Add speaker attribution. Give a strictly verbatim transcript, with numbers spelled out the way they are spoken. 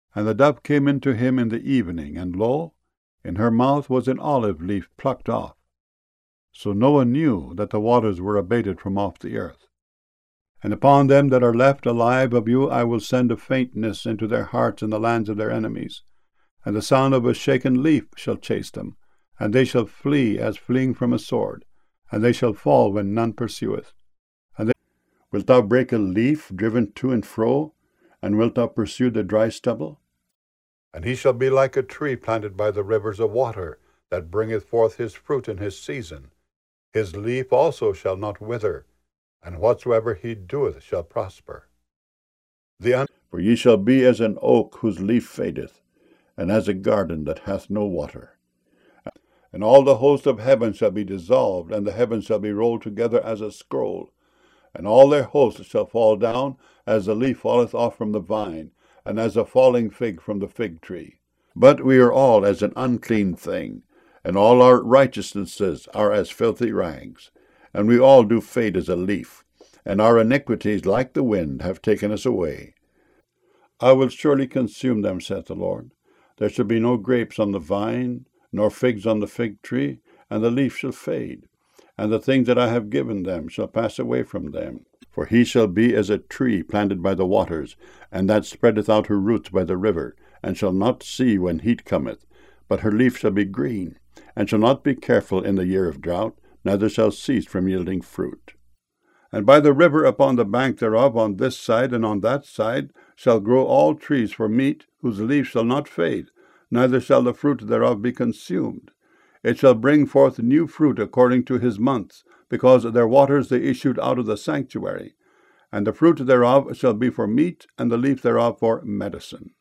Speaker 1: And the dove came into him in the evening, and lo, in her mouth was an olive leaf plucked off. So Noah knew that the waters were abated from off the earth. And upon them that are left alive of you I will send a faintness into their hearts in the lands of their enemies, and the sound of a shaken leaf shall chase them, and they shall flee as fleeing from a sword, and they shall fall when none pursueth. And they... Wilt thou break a leaf driven to and fro, and wilt thou pursue the dry stubble? And he shall be like a tree planted by the rivers of water, that bringeth forth his fruit in his season. His leaf also shall not wither, and whatsoever he doeth shall prosper. The un- For ye shall be as an oak whose leaf fadeth, and as a garden that hath no water. And all the host of heaven shall be dissolved, and the heavens shall be rolled together as a scroll. And all their hosts shall fall down, as the leaf falleth off from the vine, and as a falling fig from the fig tree. But we are all as an unclean thing, and all our righteousnesses are as filthy rags. And we all do fade as a leaf, and our iniquities, like the wind, have taken us away. I will surely consume them, saith the Lord. There shall be no grapes on the vine, nor figs on the fig tree, and the leaf shall fade. And the things that I have given them shall pass away from them. For he shall be as a tree planted by the waters, and that spreadeth out her roots by the river, and shall not see when heat cometh, but her leaf shall be green, and shall not be careful in the year of drought, neither shall cease from yielding fruit. And by the river upon the bank thereof, on this side and on that side, shall grow all trees for meat, whose leaves shall not fade, neither shall the fruit thereof be consumed. It shall bring forth new fruit according to his months, because their waters they issued out of the sanctuary. And the fruit thereof shall be for meat, and the leaf thereof for medicine.